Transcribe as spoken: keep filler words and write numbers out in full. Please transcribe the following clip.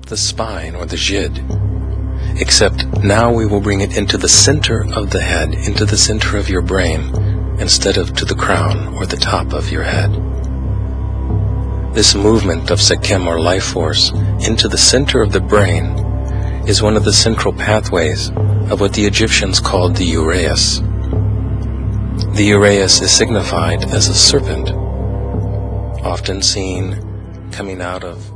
the spine or the jid, except now we will bring it into the center of the head, into the center of your brain, instead of to the crown or the top of your head. This movement of Sekhem or life force into the center of the brain is one of the central pathways of what the Egyptians called the uraeus. The uraeus is signified as a serpent, often seen coming out of